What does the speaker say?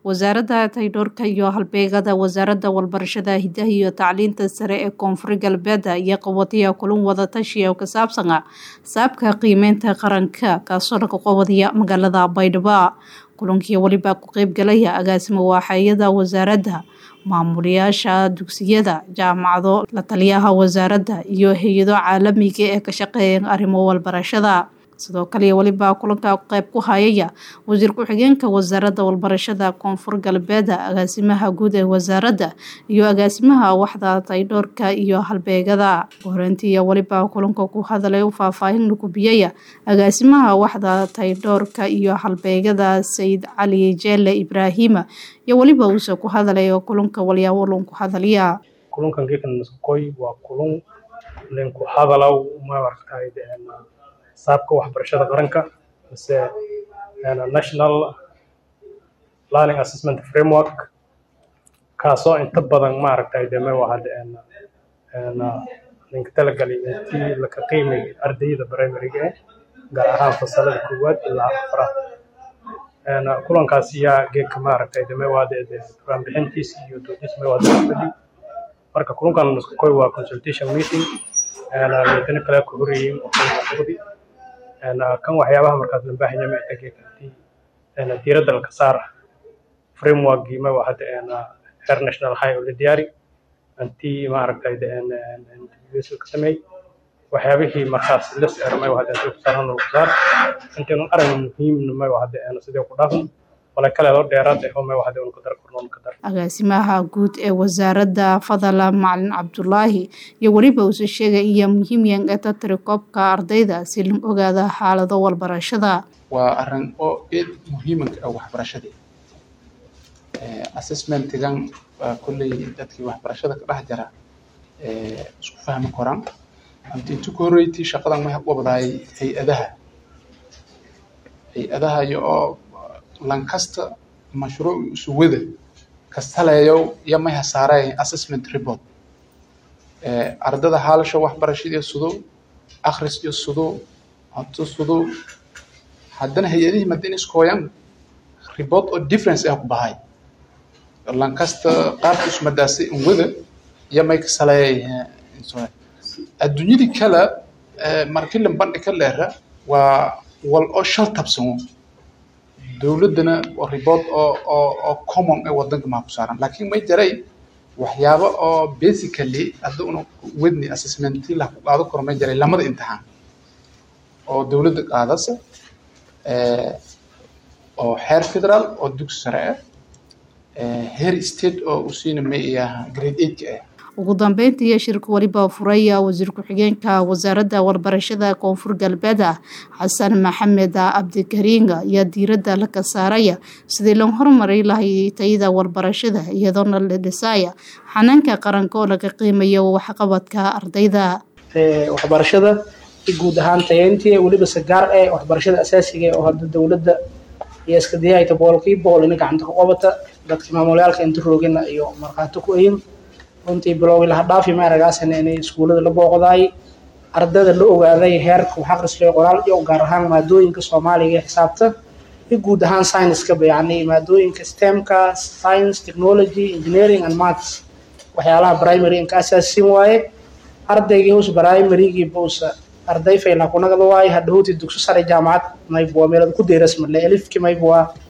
wasaaradda taydhoorka iyo halbeegada wasaaradda walbarashada hidaha iyo tacliinta sare ee koonfur galbeed iyo qabadiya kulan wada tashi oo ka saabsan saabka qiimeynta qaranka kaasoo laga qabadiya magaalada Baydhabo. Kulankii waliba ku qayb galaya agaasimo waaxyada wasaaradda, maamulayaasha dugsiyada, jaamacado, la taliyaha wasaaradda iyo hay'ado caalamiga ee ka shaqeeya arrimo walbarashada. sidoo kale waliba kulanka qayb ku hayaya wasiir ku-xigeenka wasaaradda walbarashada koonfur galbeed, agaasimaha guud ee wasaaradda iyo agaasimaha waxda taydhoorka iyo halbeegada. Horantii waliba kulanka ku hadalay faahfaahin lagu bixiyay agaasimaha waxda taydhoorka iyo halbeegada Sayid Cali Jeelle Ibrahim iyo waliba uu ku hadalay kulanka waliyawlon ku hadalaya kulankan geekan koy waa kulan leen ku hadalaw ma warqayd saabka waxbarashada qaranka mise National Learning Assessment Framework kaasoo inta badan ma aragtay deema waxaad ninka talagalay intii la ka qiimay ardayda primary-ga gaar ahaan fasalada koowaad ilaa afraad kulankaas yaa geedka ma aragtay deema waxaad bixintiisa iyo doodisma waxaad marka kulankan koy waa consultation meeting meeting kale ku horreeyay kan waxyaabaha markaas la baahan yahay inta diiradda la saar framework ma waxaad heer national high oo la diyaari anti ma aragtay inta ka sameey waxyaabihii markaas la saarmay waxaad soo saarno saar inta arag muhiim ma waxaad sidoo ku dhaafan wala kala loo dheeraad oo ma waxaad ku dar kornoon ka dar. Agaasimaha guud ee wasaaradda Fadala Macalin Cabdullaahi iyo waliba uu sheegay in muhiim yahay tirkoobka ardayda si loo ogaado xaalado walbarashada. waa arin oo muhiim ah waxbarashada assessment-gan kulli dadkii waxbarashada ka dhex jira isku fahmi karaan intii ku horeeyay shaqadan ma qabday hay'adaha iyo Lancaster mashruuc suwada kastalayo yama hasaaray assessment report ardada haalasha waxbarashada sudo akhris iyo sudo hantu sudo haddana hay'adihi madina iskooyan report oo difference ah ku bahay Lancaster qaarkiis madaasi wada yama kasalay adduunyada kala markii la bandhig leeyahay waa wal oo shal tabsan dawladana oo report oo common ee wadanka ma ku saaran laakiin may jiray waxyaabo oo basically adduun wadni assessment la qaado kormay jiray lamada imtixaan oo dawladda qaadaysa oo heer federal oo dugsi sare heer state oo u siinay grade 8 ugu dambeyntii shirka waliba furaya wasiir ku-xigeenka wasaaradda walbarashada koonfur galbeed Xasan Maxamed Abdikariin iyo diiradda la ka saaraya sidii loo horumarin lahaa tayada walbarashada iyadoo la dhisay xanaanka qaranka oo laga qiimeeyo waxqabadka ardayda waxbarashada guud ahaan tayeyntii waliba si gaar ah waxbarashada asaasiga oo hadda dawladda iyo iska diyaayta boqolkiiba in gacanta ku qabata dadka maamulayaalka inta roogina iyo marqaato ku ayin runtii bilowgii la dhaafi ma aragaasan inay iskuulada la booqday ardayda la ogaaday heerka wax akhriska qoraal iyo gaar ahaan maadooyinka Soomaaliga xisaabta iyo guud ahaan science-ka yani maadooyinka STEM-ka science technology engineering and maths waxyaalaha primary in ka asaasin waaye ardayga us primary-gi boosa arday fayla ku nagado waaye hadhowti dugsi sare jaamacad may buu meel ku deerasma la elifki may buu